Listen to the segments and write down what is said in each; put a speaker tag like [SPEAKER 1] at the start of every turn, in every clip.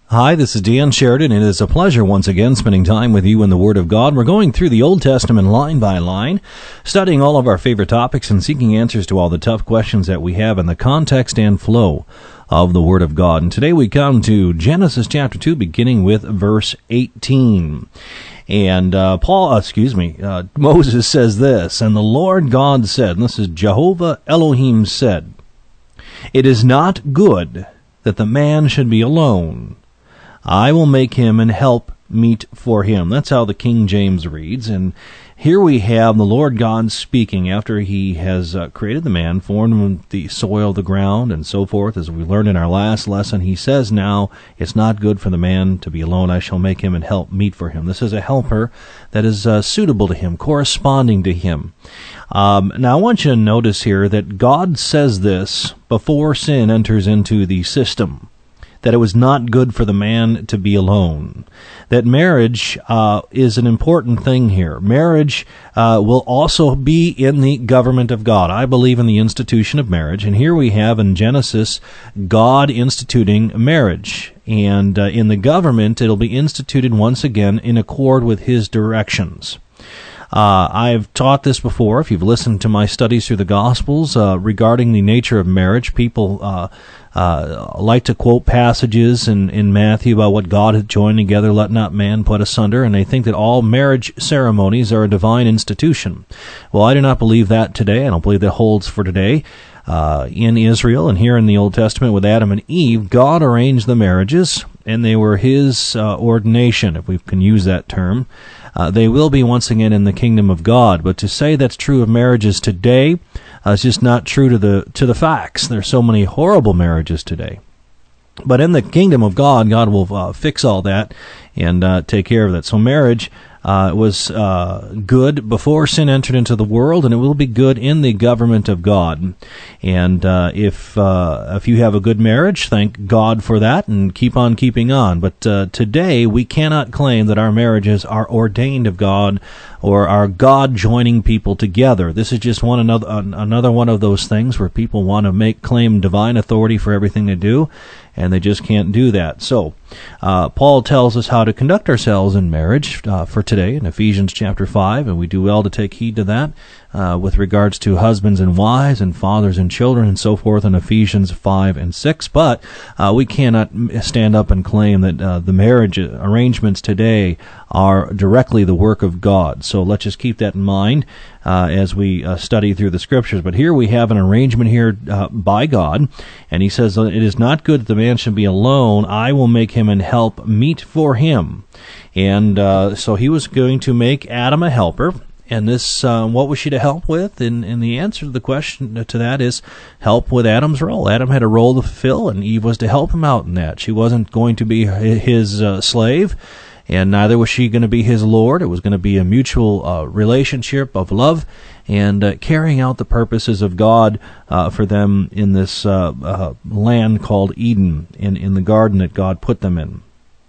[SPEAKER 1] Hi, this is Dan Sheridan. It is a pleasure once again spending time with you in the Word of God. We're going through the Old Testament line by line, studying all of our favorite topics and seeking answers to all the tough questions that we have in the context and flow of the Word of God. And today we come to Genesis chapter 2, beginning with verse 18. And Moses says this, "And the Lord God said," and this is Jehovah Elohim said, "It is not good that the man should be alone. I will make him an help meet for him." That's how the King James reads. And here we have the Lord God speaking after he has created the man, formed him with the soil, the ground, and so forth. As we learned in our last lesson, he says now, it's not good for the man to be alone. I shall make him an help meet for him. This is a helper that is suitable to him, corresponding to him. Now I want you to notice here that God says this before sin enters into the system, that it was not good for the man to be alone. That marriage is an important thing here. Marriage will also be in the government of God. I believe in the institution of marriage, and here we have in Genesis God instituting marriage. And in the government, it'll be instituted once again in accord with His directions. I've taught this before. If you've listened to my studies through the Gospels regarding the nature of marriage, people like to quote passages in Matthew about what God hath joined together, let not man put asunder, and they think that all marriage ceremonies are a divine institution. Well, I do not believe that today. I don't believe that holds for today. In Israel and here in the Old Testament with Adam and Eve, God arranged the marriages, and they were His ordination, if we can use that term. They will be once again in the kingdom of God, but to say that's true of marriages today is just not true to the facts. There's so many horrible marriages today. But in the kingdom of God, God will fix all that and take care of that. So marriage was good before sin entered into the world, and it will be good in the government of God. And if you have a good marriage, thank God for that, and keep on keeping on. But today, we cannot claim that our marriages are ordained of God or are God joining people together. This is just another one of those things where people want to claim divine authority for everything they do, and they just can't do that. So, Paul tells us how to conduct ourselves in marriage for today in Ephesians chapter 5, and we do well to take heed to that with regards to husbands and wives and fathers and children and so forth in Ephesians 5 and 6. But we cannot stand up and claim that the marriage arrangements today are directly the work of God. So let's just keep that in mind as we study through the Scriptures. But here we have an arrangement here by God, and He says, "It is not good that the man should be alone. I will make him an help meet for him." And so He was going to make Adam a helper. And this, what was she to help with? And the answer to the question to that is help with Adam's role. Adam had a role to fulfill, and Eve was to help him out in that. She wasn't going to be his slave, and neither was she going to be his Lord. It was going to be a mutual relationship of love and carrying out the purposes of God for them in this land called Eden, in the garden that God put them in.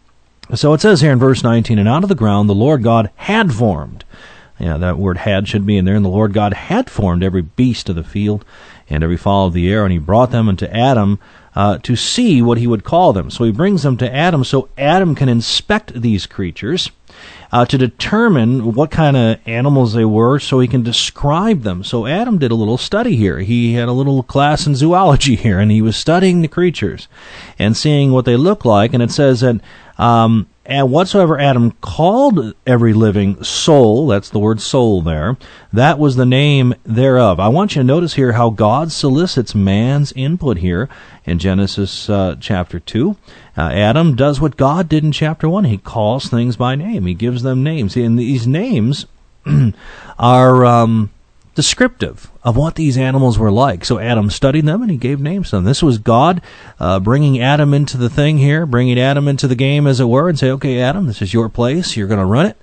[SPEAKER 1] So it says here in verse 19, "And out of the ground the Lord God had formed." Yeah, that word "had" should be in there. "And the Lord God had formed every beast of the field and every fowl of the air, and He brought them unto Adam to see what He would call them." So He brings them to Adam so Adam can inspect these creatures to determine what kind of animals they were so he can describe them. So Adam did a little study here. He had a little class in zoology here, and he was studying the creatures and seeing what they look like. And it says that and whatsoever Adam called every living soul, that's the word soul there, that was the name thereof. I want you to notice here how God solicits man's input here in Genesis chapter 2. Adam does what God did in chapter 1. He calls things by name. He gives them names. And these names are descriptive of what these animals were like. So Adam studied them and he gave names to them. This was God bringing Adam into the thing here, bringing Adam into the game, as it were, and say, "Okay, Adam, this is your place. You're going to run it.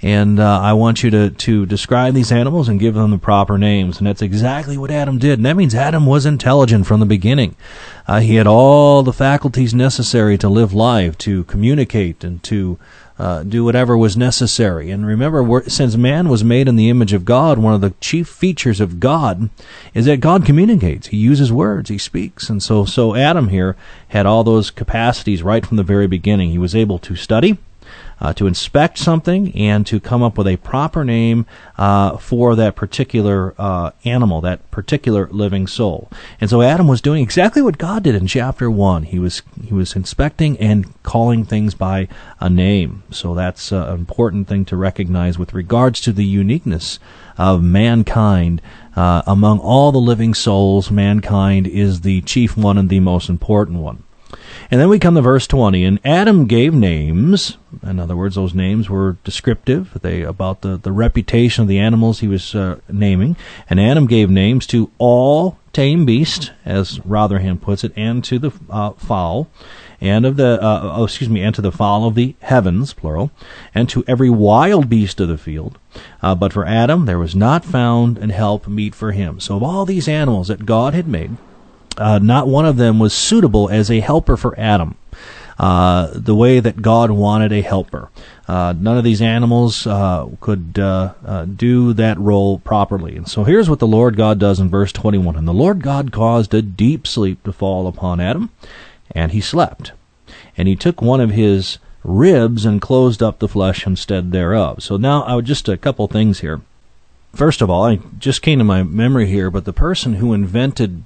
[SPEAKER 1] And I want you to describe these animals and give them the proper names. And that's exactly what Adam did. And that means Adam was intelligent from the beginning. He had all the faculties necessary to live life, to communicate, and to do whatever was necessary. And remember, since man was made in the image of God, one of the chief features of God is that God communicates. He uses words. He speaks. And so Adam here had all those capacities right from the very beginning. He was able to study, to inspect something, and to come up with a proper name for that particular animal, that particular living soul. And so Adam was doing exactly what God did in chapter 1. He was inspecting and calling things by a name. So that's an important thing to recognize with regards to the uniqueness of mankind. Among all the living souls, mankind is the chief one and the most important one. And then we come to verse 20, and Adam gave names. In other words, those names were descriptive about the reputation of the animals he was naming. And Adam gave names to all tame beasts, as Rotherham puts it, and to the fowl, and to the fowl of the heavens, plural, and to every wild beast of the field. But for Adam there was not found an help meet for him. So of all these animals that God had made, not one of them was suitable as a helper for Adam, the way that God wanted a helper. None of these animals could do that role properly. And so here's what the Lord God does in verse 21. And the Lord God caused a deep sleep to fall upon Adam, and he slept. And he took one of his ribs and closed up the flesh instead thereof. So now, just a couple things here. First of all, I just came to my memory here, but the person who invented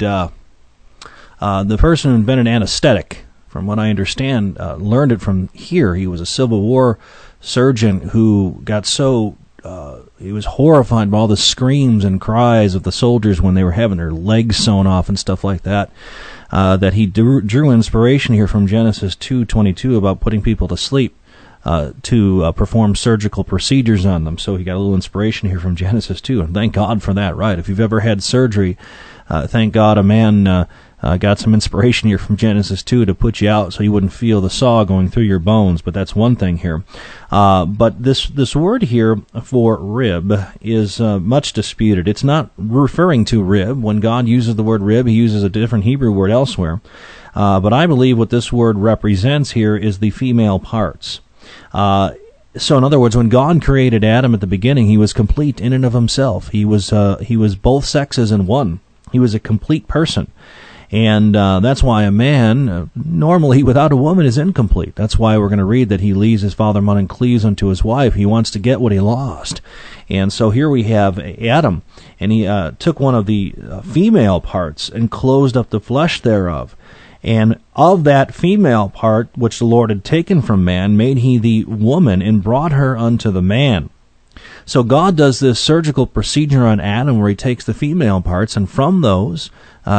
[SPEAKER 1] anesthetic, from what I understand, learned it from here. He was a Civil War surgeon who got he was horrified by all the screams and cries of the soldiers when they were having their legs sewn off and stuff like that, that he drew inspiration here from Genesis 2:22 about putting people to sleep to perform surgical procedures on them. So he got a little inspiration here from Genesis 2, and thank God for that, right? If you've ever had surgery, thank God a man got some inspiration here from Genesis 2 to put you out so you wouldn't feel the saw going through your bones, but that's one thing here. But this word here for rib is much disputed. It's not referring to rib. When God uses the word rib, he uses a different Hebrew word elsewhere. But I believe what this word represents here is the female parts. So in other words, when God created Adam at the beginning, he was complete in and of himself. He was both sexes in one. He was a complete person. And that's why a man, normally without a woman, is incomplete. That's why we're going to read that he leaves his father and mother and cleaves unto his wife. He wants to get what he lost. And so here we have Adam, and he took one of the female parts and closed up the flesh thereof. And of that female part which the Lord had taken from man, made he the woman, and brought her unto the man. So God does this surgical procedure on Adam where he takes the female parts, and from those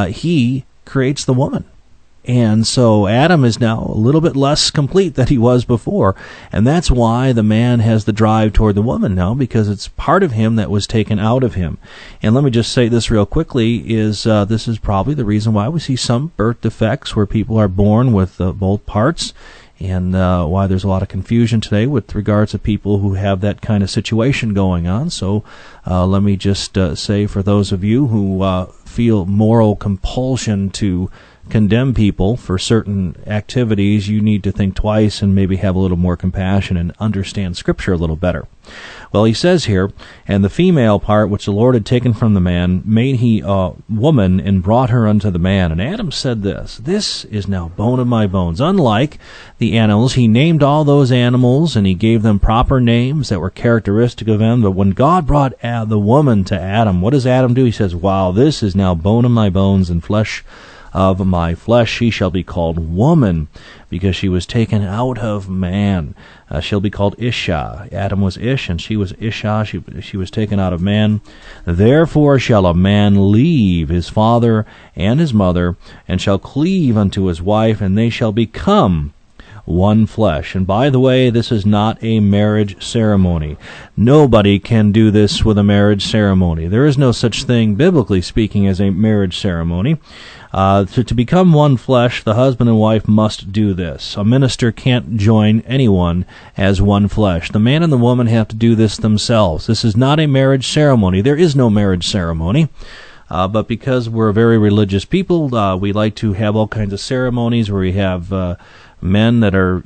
[SPEAKER 1] he creates the woman. And so Adam is now a little bit less complete than he was before, and that's why the man has the drive toward the woman now, because it's part of him that was taken out of him. And let me just say this real quickly, this is probably the reason why we see some birth defects where people are born with both parts, and why there's a lot of confusion today with regards to people who have that kind of situation going on. So let me just say, for those of you who feel moral compulsion to condemn people for certain activities, you need to think twice and maybe have a little more compassion and understand Scripture a little better. Well, he says here, and the female part which the Lord had taken from the man, made he a woman, and brought her unto the man. And Adam said this is now bone of my bones. Unlike the animals, he named all those animals, and he gave them proper names that were characteristic of them. But when God brought the woman to Adam, what does Adam do? He says, wow, this is now bone of my bones and flesh of my flesh. She shall be called woman, because she was taken out of man. She'll be called Isha. Adam was Ish, and she was Isha. She was taken out of man. Therefore shall a man leave his father and his mother, and shall cleave unto his wife, and they shall become one flesh. And by the way, this is not a marriage ceremony. Nobody can do this with a marriage ceremony. There is no such thing, biblically speaking, as a marriage ceremony. To become one flesh, the husband and wife must do this. A minister can't join anyone as one flesh. The man and the woman have to do this themselves. This is not a marriage ceremony. There is no marriage ceremony. But because we're a very religious people, we like to have all kinds of ceremonies where we have men that are,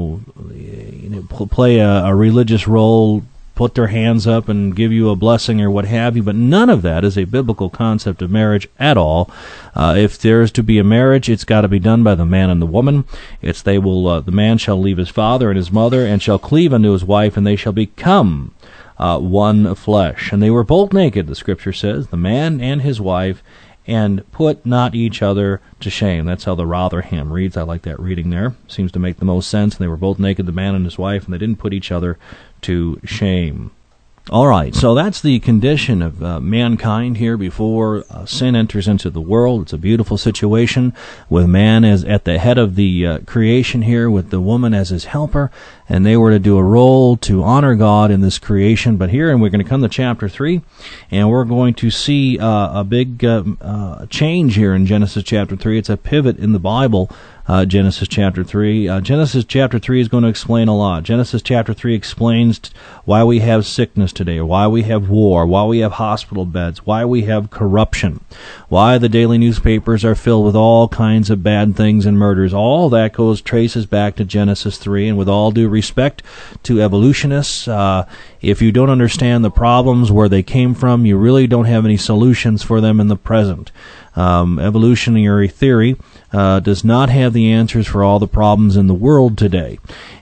[SPEAKER 1] play a religious role, put their hands up and give you a blessing or what have you, but none of that is a biblical concept of marriage at all. If there is to be a marriage, it's got to be done by the man and the woman. The man shall leave his father and his mother and shall cleave unto his wife, and they shall become one flesh. And they were both naked, the scripture says, the man and his wife, and put not each other to shame. That's how the Rotherham reads. I like that reading there. Seems to make the most sense. And they were both naked, the man and his wife, and they didn't put each other to shame. All right, so that's the condition of mankind here before sin enters into the world. It's a beautiful situation with man as at the head of the creation here, with the woman as his helper, and they were to do a role to honor God in this creation. But here, and we're going to come to chapter 3, and we're going to see a big change here in Genesis chapter 3. It's a pivot in the Bible. Genesis chapter 3. Genesis chapter 3 is going to explain a lot. Genesis chapter 3 explains why we have sickness today, why we have war, why we have hospital beds, why we have corruption, why the daily newspapers are filled with all kinds of bad things and murders. All that traces back to Genesis 3, and with all due respect to evolutionists, if you don't understand the problems where they came from, you really don't have any solutions for them in the present. Evolutionary theory does not have the answers for all the problems in the world today,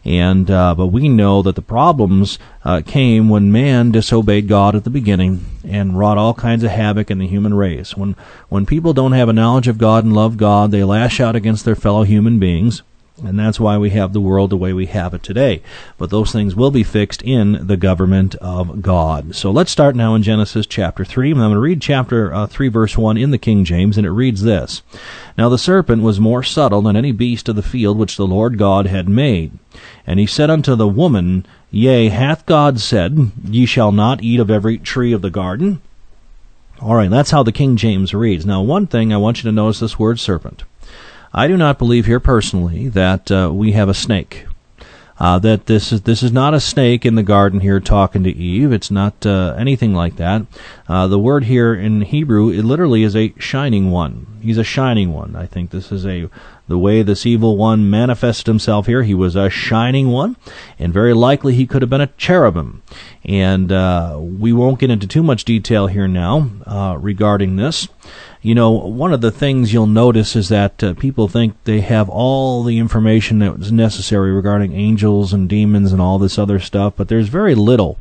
[SPEAKER 1] but we know that the problems came when man disobeyed God at the beginning and wrought all kinds of havoc in the human race. When people don't have a knowledge of God and love God, they lash out against their fellow human beings. And that's why we have the world the way we have it today. But those things will be fixed in the government of God. So let's start now in Genesis chapter 3. And I'm going to read chapter 3, verse 1 in the King James, and it reads this. Now the serpent was more subtle than any beast of the field which the Lord God had made. And he said unto the woman, Yea, hath God said, Ye shall not eat of every tree of the garden? All right, that's how the King James reads. Now, one thing I want you to notice this word serpent. I do not believe here personally that we have a snake. That this is not a snake in the garden here talking to Eve. It's not anything like that. The word here in Hebrew, it literally is a shining one. He's a shining one. I think this is the way this evil one manifested himself here. He was a shining one, and very likely he could have been a cherubim. And we won't get into too much detail here now regarding this. You know, one of the things you'll notice is that people think they have all the information that was necessary regarding angels and demons and all this other stuff, but there's very little.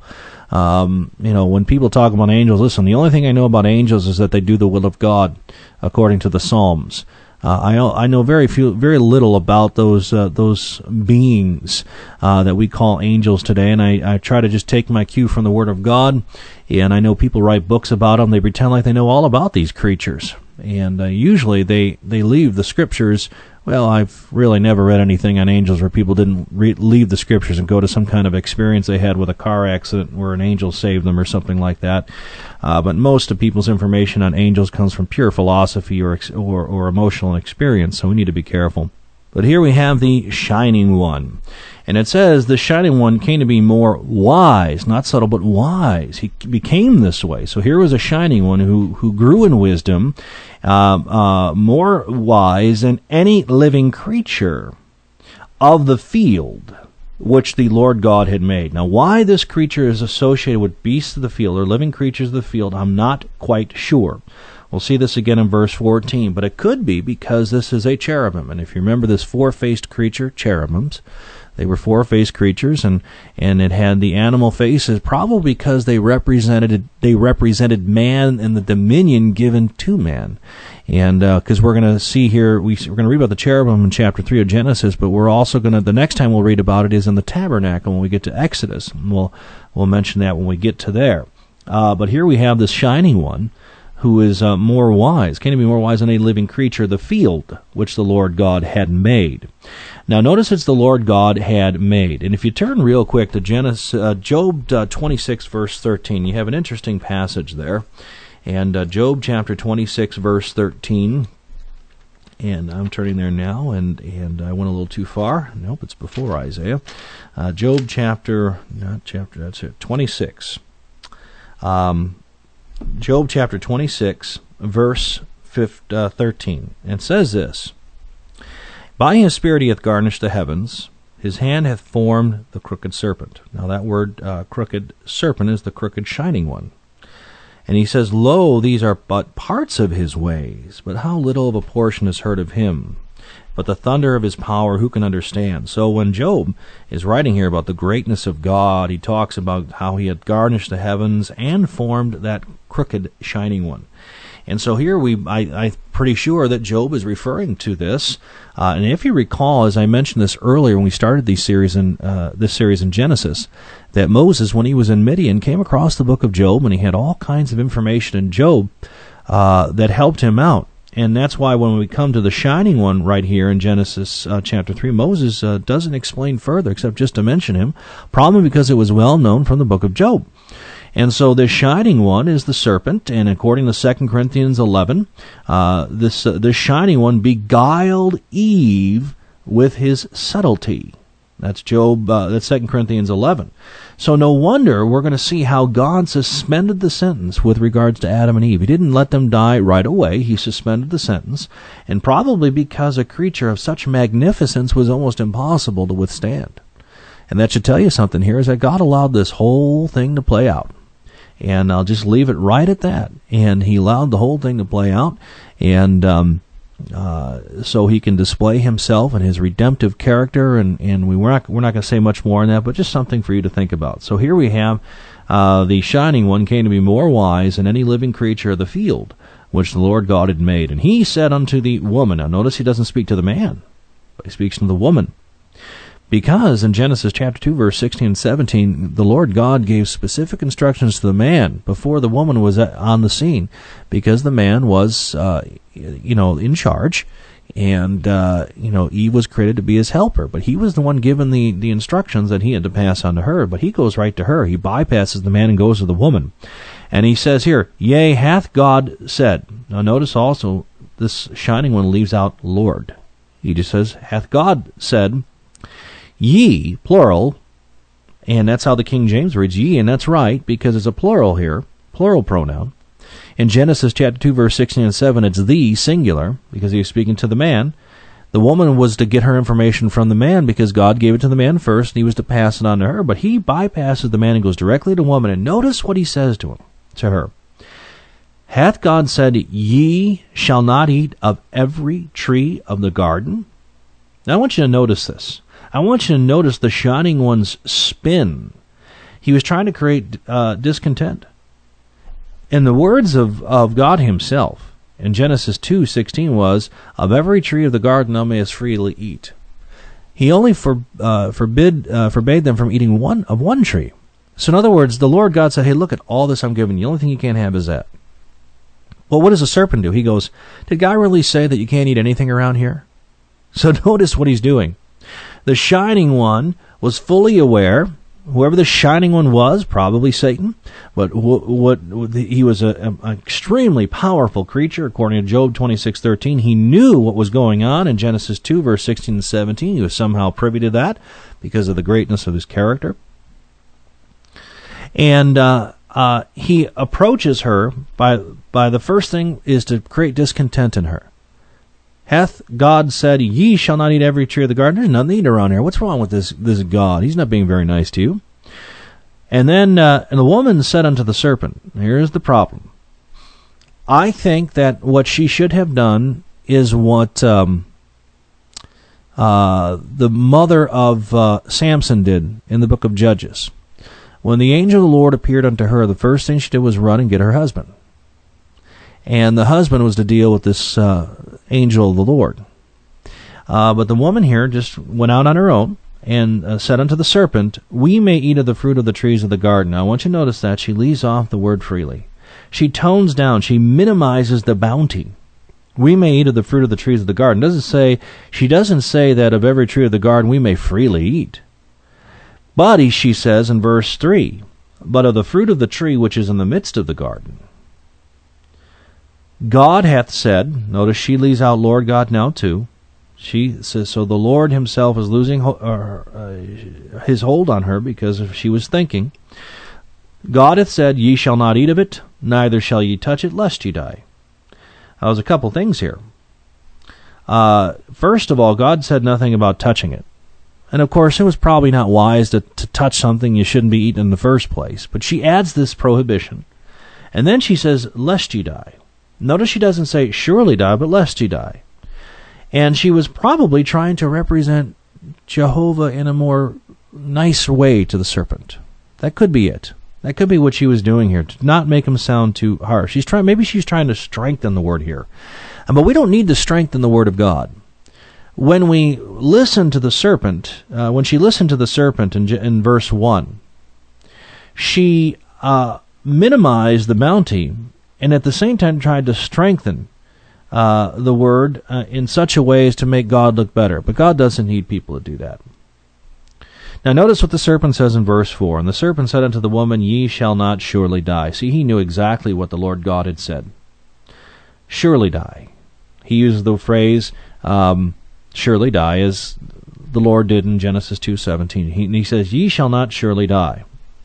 [SPEAKER 1] When people talk about angels, listen, the only thing I know about angels is that they do the will of God, according to the Psalms. I know very little about those beings that we call angels today, and I try to just take my cue from the Word of God. And I know people write books about them. They pretend like they know all about these creatures, and usually they leave the Scriptures. Well, I've really never read anything on angels where people didn't leave the Scriptures and go to some kind of experience they had with a car accident where an angel saved them or something like that. But most of people's information on angels comes from pure philosophy or emotional experience, so we need to be careful. But here we have the Shining One. And it says the Shining One came to be more wise, not subtle, but wise. He became this way. So here was a Shining One who grew in wisdom, more wise than any living creature of the field which the Lord God had made. Now, why this creature is associated with beasts of the field or living creatures of the field, I'm not quite sure. We'll see this again in verse 14, but it could be because this is a cherubim. And if you remember this four-faced creature, cherubims, they were four-faced creatures, and it had the animal faces, probably because they represented man and the dominion given to man. And because we're going to see here, we're going to read about the cherubim in chapter 3 of Genesis, but we're also going to, the next time we'll read about it is in the tabernacle when we get to Exodus. And we'll mention that when we get to there. But here we have this Shining One, who is more wise. Can he be more wise than a living creature of the field, which the Lord God had made? Now, notice it's the Lord God had made. And if you turn real quick to Job 26, verse 13, you have an interesting passage there. And Job chapter 26, verse 13, And I'm turning there now, and I went a little too far. Nope, it's before Isaiah. Job chapter 26. Job chapter 26, verse 13. And it says this: By his spirit he hath garnished the heavens, his hand hath formed the crooked serpent. Now that word crooked serpent is the crooked shining one. And he says, Lo, these are but parts of his ways, but how little of a portion is heard of him. But the thunder of his power, who can understand? So when Job is writing here about the greatness of God, he talks about how he had garnished the heavens and formed that crooked shining one. And so here I'm pretty sure that Job is referring to this. And if you recall, as I mentioned this earlier when we started this series in Genesis, that Moses, when he was in Midian, came across the book of Job, and he had all kinds of information in Job that helped him out. And that's why when we come to the shining one right here in Genesis chapter 3, Moses doesn't explain further except just to mention him, probably because it was well known from the book of Job. And so this shining one is the serpent, and according to 2 Corinthians 11, this shining one beguiled Eve with his subtlety. That's that's 2 Corinthians 11. So no wonder we're going to see how God suspended the sentence with regards to Adam and Eve. He didn't let them die right away. He suspended the sentence, and probably because a creature of such magnificence was almost impossible to withstand. And that should tell you something here, is that God allowed this whole thing to play out. And I'll just leave it right at that. And he allowed the whole thing to play out, and so he can display himself and his redemptive character. And we're not going to say much more on that, but just something for you to think about. So here we have the shining one came to be more wise than any living creature of the field, which the Lord God had made. And he said unto the woman. Now notice he doesn't speak to the man, but he speaks to the woman. Because in Genesis chapter 2, verse 16 and 17, the Lord God gave specific instructions to the man before the woman was on the scene, because the man was, in charge, and, Eve was created to be his helper. But he was the one given the instructions that he had to pass on to her. But he goes right to her. He bypasses the man and goes to the woman. And he says here, Yea, hath God said. Now notice also, this shining one leaves out Lord. He just says, hath God said, Ye, plural, and that's how the King James reads ye, and that's right, because it's a plural here, plural pronoun. In Genesis chapter 2, verse 16 and 7, it's the, singular, because he was speaking to the man. The woman was to get her information from the man, because God gave it to the man first, and he was to pass it on to her. But he bypasses the man and goes directly to the woman, and notice what he says to her. Hath God said, Ye shall not eat of every tree of the garden? Now I want you to notice this. I want you to notice the shining one's spin. He was trying to create discontent. In the words of God himself, in Genesis 2:16 was, Of every tree of the garden thou mayest freely eat. He only forbade them from eating one tree. So in other words, the Lord God said, hey, look at all this I'm giving you. The only thing you can't have is that. Well, what does the serpent do? He goes, did God really say that you can't eat anything around here? So notice what he's doing. The shining one was fully aware. Whoever the shining one was, probably Satan, but he was an extremely powerful creature. According to Job 26:13, he knew what was going on in Genesis 2, verse 16 and 17. He was somehow privy to that because of the greatness of his character. And he approaches her by the first thing is to create discontent in her. Hath God said, Ye shall not eat every tree of the garden? There's nothing to eat around here. What's wrong with this God? He's not being very nice to you. And then and the woman said unto the serpent, here's the problem. I think that what she should have done is what the mother of Samson did in the book of Judges. When the angel of the Lord appeared unto her, the first thing she did was run and get her husband. And the husband was to deal with this angel of the Lord. But the woman here just went out on her own and said unto the serpent, We may eat of the fruit of the trees of the garden. Now I want you to notice that she leaves off the word freely. She tones down. She minimizes the bounty. We may eat of the fruit of the trees of the garden. She doesn't say that of every tree of the garden we may freely eat. But she says in verse 3, But of the fruit of the tree which is in the midst of the garden. God hath said, notice she leaves out Lord God now too. She says, so the Lord himself is losing his hold on her because she was thinking. God hath said, ye shall not eat of it, neither shall ye touch it, lest ye die. There's a couple things here. First of all, God said nothing about touching it. And of course, it was probably not wise to touch something you shouldn't be eating in the first place. But she adds this prohibition. And then she says, lest ye die. Notice she doesn't say, surely die, but lest ye die. And she was probably trying to represent Jehovah in a more nice way to the serpent. That could be it. That could be what she was doing here, to not make him sound too harsh. Maybe she's trying to strengthen the word here. But we don't need to strengthen the word of God. When we listen to the serpent, when she listened to the serpent in verse 1, she minimized the bounty and at the same time tried to strengthen the word in such a way as to make God look better. But God doesn't need people to do that. Now notice what the serpent says in verse 4. And the serpent said unto the woman, ye shall not surely die. See, he knew exactly what the Lord God had said. Surely die. He used the phrase, surely die, as the Lord did in Genesis 2:17. He says, ye shall not surely die.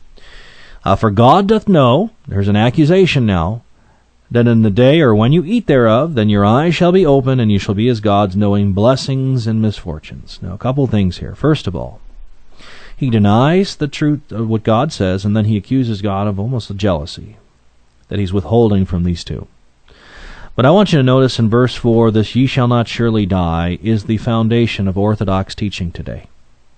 [SPEAKER 1] For God doth know, there's an accusation now, that in the day or when you eat thereof, then your eyes shall be open, and you shall be as gods, knowing blessings and misfortunes. Now, a couple things here. First of all, he denies the truth of what God says, and then he accuses God of almost a jealousy that he's withholding from these two. But I want you to notice in verse 4, this ye shall not surely die is the foundation of Orthodox teaching today.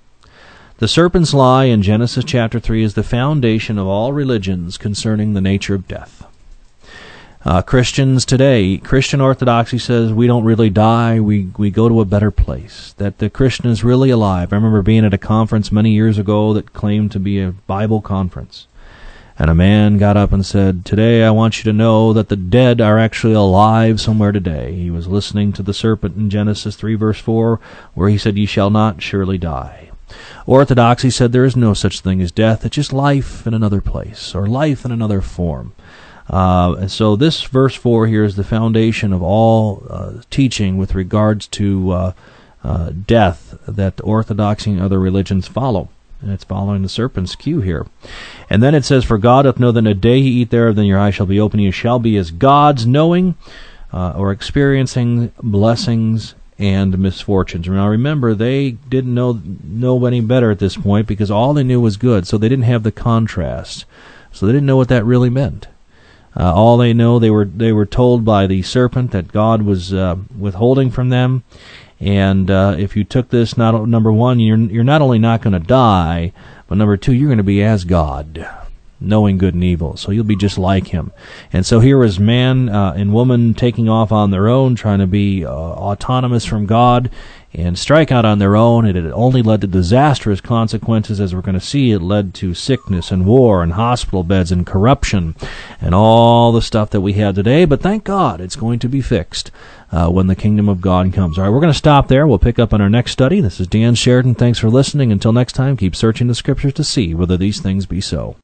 [SPEAKER 1] The serpent's lie in Genesis chapter 3 is the foundation of all religions concerning the nature of death. Christians today, Christian Orthodoxy says we don't really die, we go to a better place, that the Christian is really alive. I remember being at a conference many years ago that claimed to be a Bible conference. And a man got up and said, today I want you to know that the dead are actually alive somewhere today. He was listening to the serpent in Genesis 3 verse 4, where he said, ye shall not surely die. Orthodoxy said there is no such thing as death, it's just life in another place, or life in another form. And so this verse 4 here is the foundation of all teaching with regards to death that Orthodoxy and other religions follow. And it's following the serpent's cue here. And then it says, for God doth know that in a day ye eat thereof, then your eyes shall be open, you shall be as gods, knowing or experiencing blessings and misfortunes. Now remember, they didn't know any better at this point because all they knew was good, so they didn't have the contrast. So they didn't know what that really meant. All they know, they were told by the serpent that God was withholding from them, and if you took this, number one, you're not only not going to die, but number two, you're going to be as God, knowing good and evil. So you'll be just like him. And so here is man and woman taking off on their own, trying to be autonomous from God, and strike out on their own, and it only led to disastrous consequences, as we're going to see. It led to sickness and war and hospital beds and corruption and all the stuff that we have today. But thank God it's going to be fixed when the kingdom of God comes. All right, we're going to stop there. We'll pick up on our next study. This is Dan Sheridan. Thanks for listening. Until next time, keep searching the Scriptures to see whether these things be so.